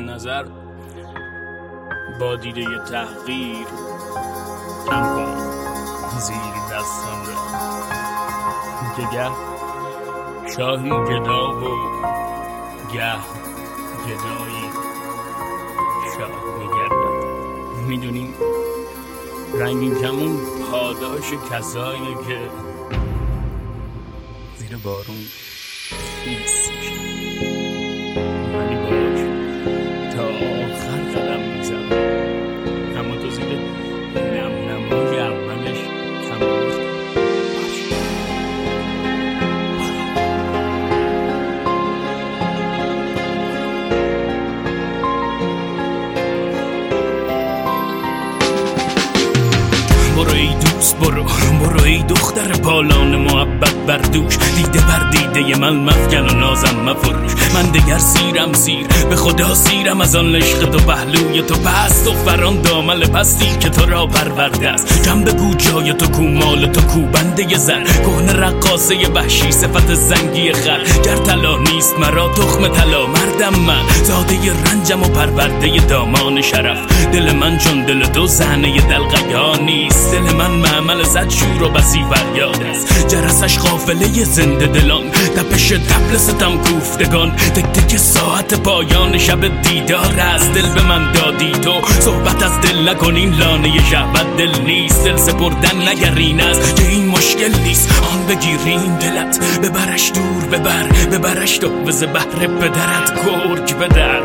نظر با دیده تحقیر کم کن زیر دستان را که گه شاهی گدا و گه گدایی شاه میگردد. میدونی رنگین کمون پاداش کسایی که زیر بارون نیست، ولی باش تا آخر قدم میزم، اما تو زیر نمنمای اولش کم برو ای دوست، برو ای دختر پالان محبت بر دوش، دیده بر دیده من مفکن و نازم مفروش. من دگر سیرم سیر، به خدا سیرم از آن عشق تو پهلوی تو پست و فران دامل پستی که تو را پرورده است. جنب بگو جای تو کو، مال تو کو، بنده زن کهنه رقاصه وحشی صفت زنگی خر. گر طلا نیست مرا تخم طلا، مردم من زاده رنجم و پرورده دامان شرف. دل من چون دل تو زنه دلقیا نیست، دل من معمل زد شور و بسی فریاد است. جرسش قافله زنده دلان، تپش طبل ستم کوفتگان، تک تک ساعت پایان شب دیدار است. دل به من دادی تو، صحبت از دل نکنین، لانه شهوت دل نیست. دل سپردن نگرین است که این مشکل نیست، آن بگیرین دلت ببرش دور، ببرش تو بز بحر پدرت. گرگ بدر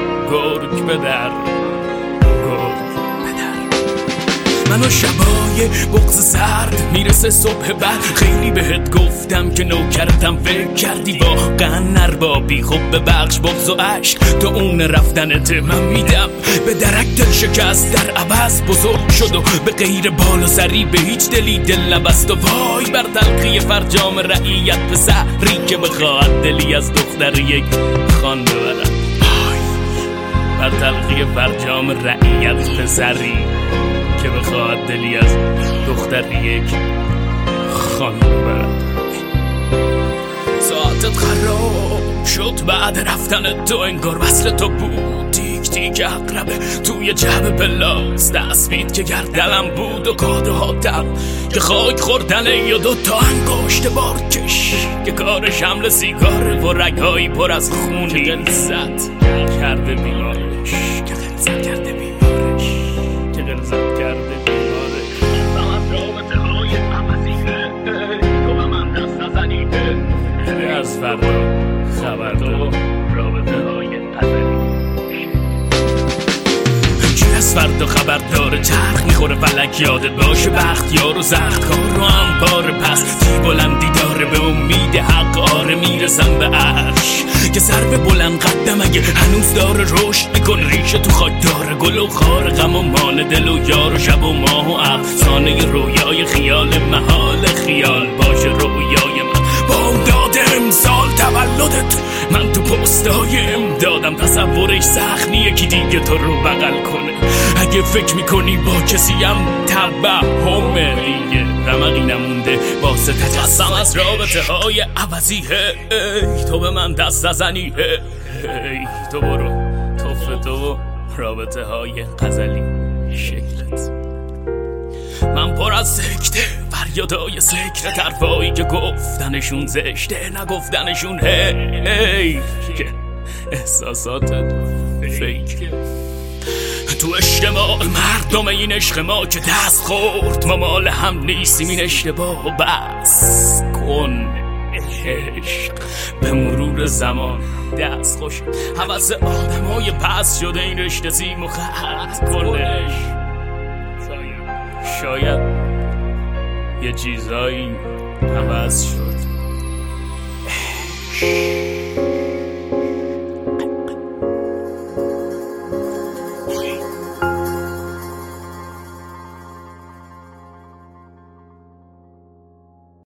منو شبای بغض سرد میرسه صبح بعد. خیلی بهت گفتم که نوکرتم، فکر کردی واقعا نربابی. خب ببخش بغض و عشق تو اون رفتنت من میدم به درک. دل شکست در عوض بزرگ شد و به غیر بال و سری به هیچ دلی دل نبست. و وای بر تلخی فرجام رعیت پسری که بخواد دلی از دختر یک خان ببرد. بر تلخی فرجام رعیت پسری که بخواد دلی از دختر یک خان ببرد. ساعتت خراب شد بعد رفتن تو، انگار وصل تو بود. تیک تیک اقربه توی جعب پلاس، دستمید که گردنم بود و کاده هاتم که خاک خوردنه یا دوتا انگشت بارکش که کار شمل سیگاره و رگهایی پر از خونی که غلظت کرده بیمارش، که غلظت کرده بیمارش، که غلظت کرده بیمارش. فقط رابطه های عوضیه تو به من دست نزنیده، از فردا خبر تو رابطه های قدری. از فردا خبر داره، چرخ میخوره فلک، یادت باشه بخت یار و زخت کار رو هم بار پس. تی بلندی داره به امید حق، آره میرسم به عرش که سر به بلند قدم اگه هنوز داره رشد میکن. ریشه تو خاک داره، گل و خار غم و مان دل و یار و شب و ماه و افسانه رویای خیال محال. خیال باشه رویای من با داد امسال تولدت، من تو پستای امدادم. تصورش سخت یکی دیگه تو رو بغل کنه. اگه فکر میکنی با کسیم توهمه، دیگه رمقی نمونده واسه تجسم از رابطه های عوضی. تو به من دست نزنی، تو برو توف تو رابطه های غزلی شکلت. من پر از سکته فریادای سکر طرفایی که گفتنشون زشته، نگفتنشون هی که احساساتت فیک. تو اجتماع مردم این عشق ما که دست خورد، ما مال هم نیستیم، این اشتباه و بس کن. عشق به مرور زمان دست خوش، حوث آدمای پس شده این رشته سیم و خط کنش. شاید یه چیزایی عوض شد.